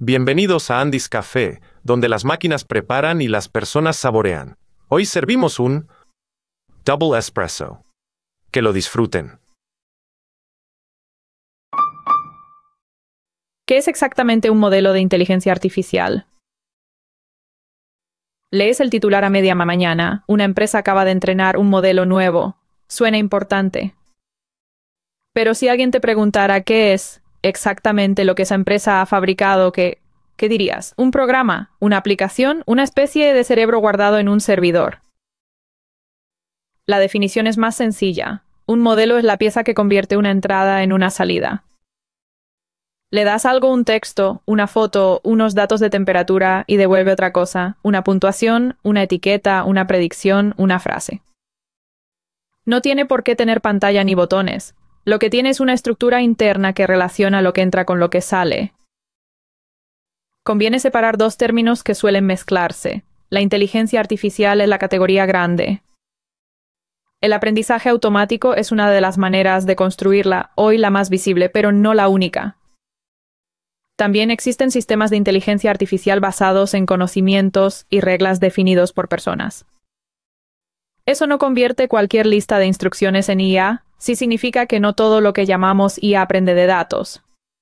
Bienvenidos a Andy's Café, donde las máquinas preparan y las personas saborean. Hoy servimos un Double Espresso. Que lo disfruten. ¿Qué es exactamente un modelo de inteligencia artificial? Lees el titular a media mañana. Una empresa acaba de entrenar un modelo nuevo. Suena importante. Pero si alguien te preguntara qué es exactamente lo que esa empresa ha fabricado, ¿qué dirías? ¿Un programa? ¿Una aplicación? ¿Una especie de cerebro guardado en un servidor? La definición es más sencilla. Un modelo es la pieza que convierte una entrada en una salida. Le das algo, un texto, una foto, unos datos de temperatura y devuelve otra cosa, una puntuación, una etiqueta, una predicción, una frase. No tiene por qué tener pantalla ni botones. Lo que tiene es una estructura interna que relaciona lo que entra con lo que sale. Conviene separar dos términos que suelen mezclarse. La inteligencia artificial es la categoría grande. El aprendizaje automático es una de las maneras de construirla, hoy la más visible, pero no la única. También existen sistemas de inteligencia artificial basados en conocimientos y reglas definidos por personas. Eso no convierte cualquier lista de instrucciones en IA, sí significa que no todo lo que llamamos IA aprende de datos.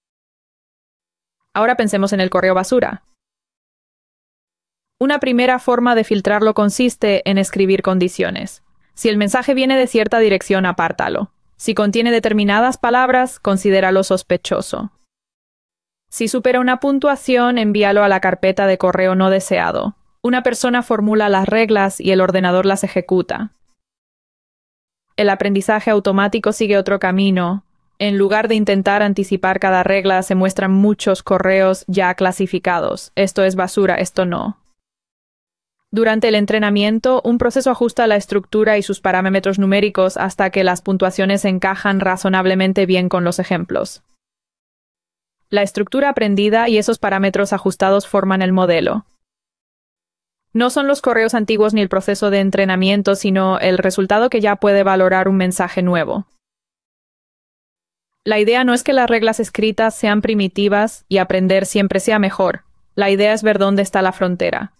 Ahora pensemos en el correo basura. Una primera forma de filtrarlo consiste en escribir condiciones. Si el mensaje viene de cierta dirección, apártalo. Si contiene determinadas palabras, considéralo sospechoso. Si supera una puntuación, envíalo a la carpeta de correo no deseado. Una persona formula las reglas y el ordenador las ejecuta. El aprendizaje automático sigue otro camino. En lugar de intentar anticipar cada regla, se muestran muchos correos ya clasificados. Esto es basura, esto no. Durante el entrenamiento, un proceso ajusta la estructura y sus parámetros numéricos hasta que las puntuaciones encajan razonablemente bien con los ejemplos. La estructura aprendida y esos parámetros ajustados forman el modelo. No son los correos antiguos ni el proceso de entrenamiento, sino el resultado que ya puede valorar un mensaje nuevo. La idea no es que las reglas escritas sean primitivas y aprender siempre sea mejor. La idea es ver dónde está la frontera.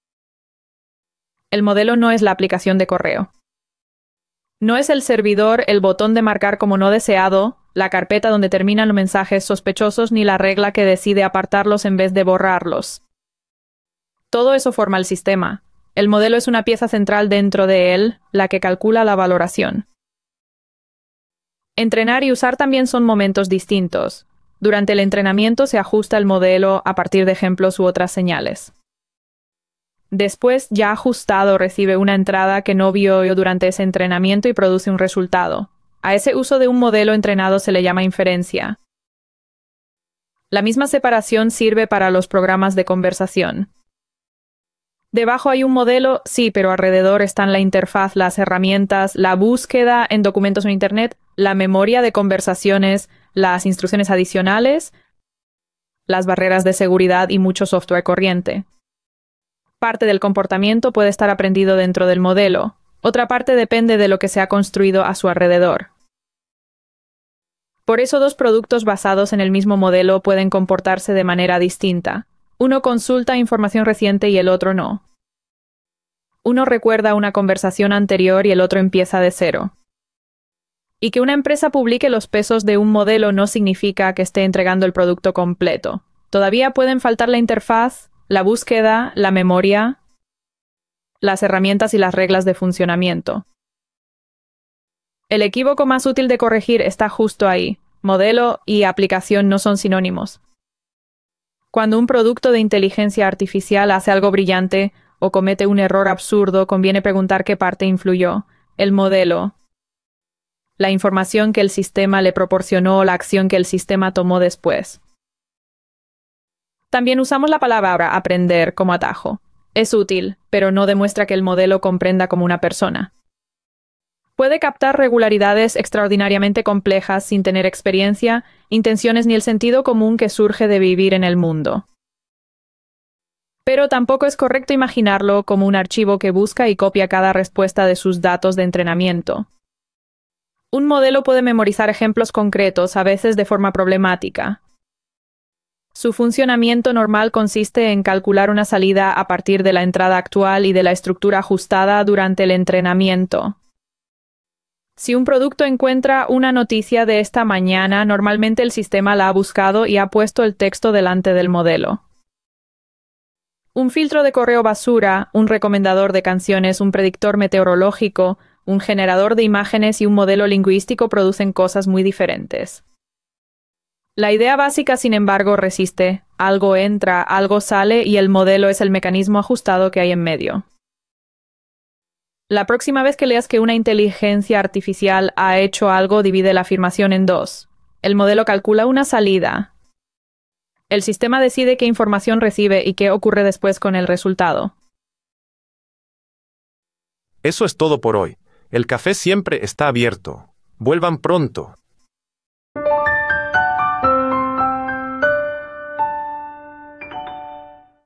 El modelo no es la aplicación de correo. No es el servidor, el botón de marcar como no deseado, la carpeta donde terminan los mensajes sospechosos ni la regla que decide apartarlos en vez de borrarlos. Todo eso forma el sistema. El modelo es una pieza central dentro de él, la que calcula la valoración. Entrenar y usar también son momentos distintos. Durante el entrenamiento se ajusta el modelo a partir de ejemplos u otras señales. Después, ya ajustado, recibe una entrada que no vio durante ese entrenamiento y produce un resultado. A ese uso de un modelo entrenado se le llama inferencia. La misma separación sirve para los programas de conversación. Debajo hay un modelo, sí, pero alrededor están la interfaz, las herramientas, la búsqueda en documentos en Internet, la memoria de conversaciones, las instrucciones adicionales, las barreras de seguridad y mucho software corriente. Parte del comportamiento puede estar aprendido dentro del modelo. Otra parte depende de lo que se ha construido a su alrededor. Por eso dos productos basados en el mismo modelo pueden comportarse de manera distinta. Uno consulta información reciente y el otro no. Uno recuerda una conversación anterior y el otro empieza de cero. Y que una empresa publique los pesos de un modelo no significa que esté entregando el producto completo. Todavía pueden faltar la interfaz, la búsqueda, la memoria, las herramientas y las reglas de funcionamiento. El equívoco más útil de corregir está justo ahí. Modelo y aplicación no son sinónimos. Cuando un producto de inteligencia artificial hace algo brillante o comete un error absurdo, conviene preguntar qué parte influyó. El modelo, la información que el sistema le proporcionó o la acción que el sistema tomó después. También usamos la palabra aprender como atajo. Es útil, pero no demuestra que el modelo comprenda como una persona. Puede captar regularidades extraordinariamente complejas sin tener experiencia, intenciones ni el sentido común que surge de vivir en el mundo. Pero tampoco es correcto imaginarlo como un archivo que busca y copia cada respuesta de sus datos de entrenamiento. Un modelo puede memorizar ejemplos concretos, a veces de forma problemática. Su funcionamiento normal consiste en calcular una salida a partir de la entrada actual y de la estructura ajustada durante el entrenamiento. Si un producto encuentra una noticia de esta mañana, normalmente el sistema la ha buscado y ha puesto el texto delante del modelo. Un filtro de correo basura, un recomendador de canciones, un predictor meteorológico, un generador de imágenes y un modelo lingüístico producen cosas muy diferentes. La idea básica, sin embargo, resiste. Algo entra, algo sale y el modelo es el mecanismo ajustado que hay en medio. La próxima vez que leas que una inteligencia artificial ha hecho algo, divide la afirmación en dos. El modelo calcula una salida. El sistema decide qué información recibe y qué ocurre después con el resultado. Eso es todo por hoy. El café siempre está abierto. Vuelvan pronto.